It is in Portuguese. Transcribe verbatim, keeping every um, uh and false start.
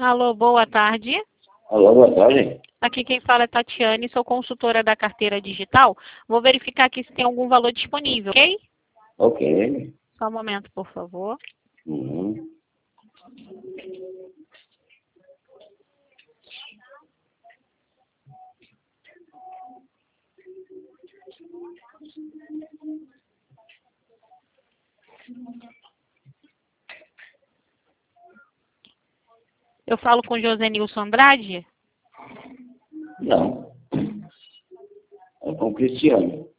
Alô, boa tarde. Alô, boa tarde. Aqui quem fala é Tatiane, sou consultora da carteira digital. Vou verificar aqui se tem algum valor disponível, ok? Ok. Só um momento, por favor. Uhum. Eu falo com José Nilson Andrade? Não. É com o Cristiano.